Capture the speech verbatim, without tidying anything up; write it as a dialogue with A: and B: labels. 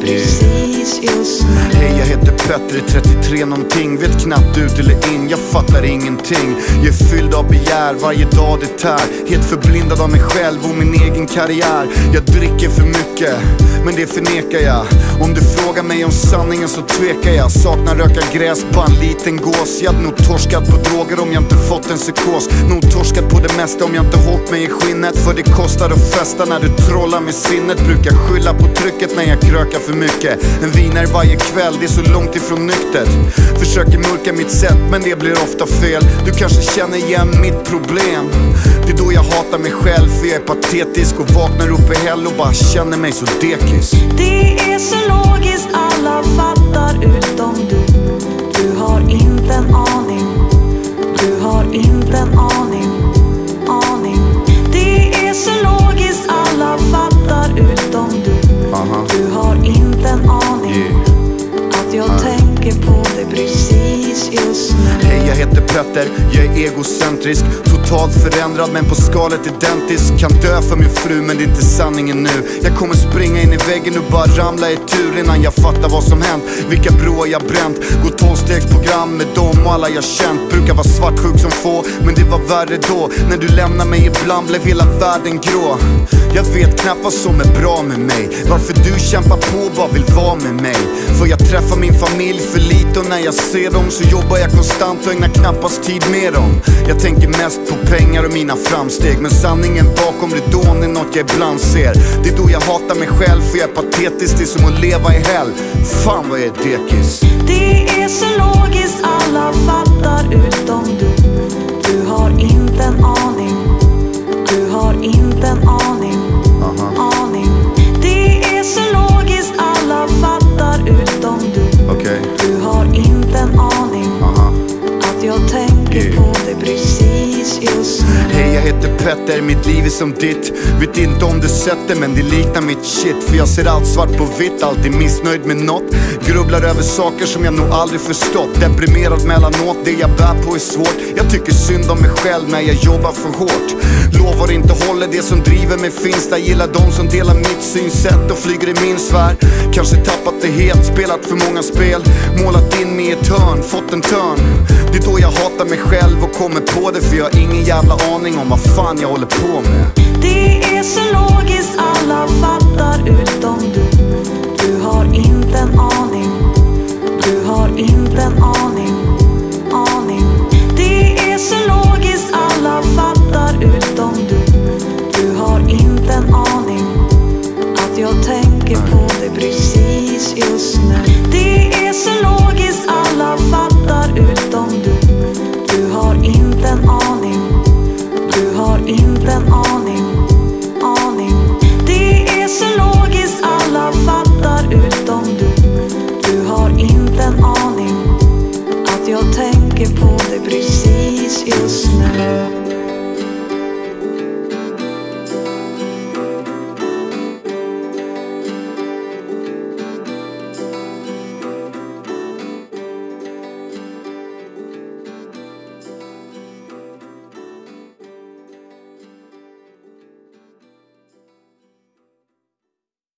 A: precis just nu.
B: Hej, jag heter Petter, är trettiotre någonting. Vet knappt ut eller in, jag fattar ingenting. Jag är fylld av begär, varje dag det tär. Helt förblindad av mig själv och min egen karriär. Jag dricker för mycket, men det förnekar jag. Om du frågar mig om sanningen så tvekar jag. Saknar röka gräs på en liten gås. Jag hade nog torskat på droger om jag inte fått en psykos. Nog torskat på det mesta om jag inte hållit mig i skinnet. För det kostar att festa när du trollar med sinnet. Brukar skylla på trycket när jag krökar för mycket. En vinare varje kväll, det är så långt ifrån nyktert. Försöker mörka mitt sätt, men det blir ofta fel. Du kanske känner igen mitt problem. Det är då jag hatar mig själv, för jag är patetisk. Och vaknar upp i hell och bara känner mig så dekis.
A: Det är så logiskt, alla fattar utom du. Du har inte en aning. Du har inte en aning. Aning. Det är så logiskt, alla fattar utom du.
B: Aha.
A: Du har inte en aning.
B: Yeah.
A: Att jag uh. tänker på det precis just nu.
B: Hej, jag heter Petter, jag är egocentrisk. Totalt förändrad men på skalet identisk. Kan dö för min fru men det är inte sanningen nu. Jag kommer springa in i väggen och bara ramla i tur innan jag fattar vad som hänt. Vilka broar jag bränt. Gå tolvstegsprogram med dem och alla jag känt. Brukar vara svartsjuk som få, men det var värre då. När du lämnar mig ibland blev hela världen grå. Jag vet knappt vad som är bra med mig. Varför du kämpar på, bara vill vara med mig. För jag träffar min familj för lite. Och när jag ser dem så jobbar jag konstant och ägnar knappast tid med dem. Jag tänker mest på pengar och mina framsteg. Men sanningen bakom ridån är något jag ibland ser. Det är då jag hatar mig själv, för jag är patetisk. Det är som att leva i hell. Fan vad jag är dekis.
A: Det är så logiskt, alla fattar utom du. Du har inte en aning. Du har inte en aning.
B: Aha.
A: Aning. Det är så logiskt, alla fattar utom du.
B: Okay.
A: Du har inte en aning.
B: Aha.
A: Att jag tänker
B: Yeah.
A: på det precis just nu.
B: Hej, jag heter Petter, mitt liv är som ditt. Vet inte om du sett det, men det liknar mitt shit. För jag ser allt svart på vitt, alltid missnöjd med något. Grubblar över saker som jag nog aldrig förstått. Deprimerad mellanåt, det jag bär på är svårt. Jag tycker synd om mig själv när jag jobbar för hårt. Lovar inte håller, det som driver mig finns där. Gillar de som delar mitt synsätt och flyger i min sfär. Kanske tappat det helt, spelat för många spel. Målat in mig i ett hörn, fått en törn. Det är då jag hatar mig själv och kommer på det. För jag har ingen jävla aning om vad fan jag håller på med.
A: Det är så logiskt, alla fattar utom du. Du har inte en aning. Du har inte en aning. Aning. Det är så logiskt, alla fattar utom du. Du har inte en aning. Att jag tänker på det precis just nu. Det är så logiskt.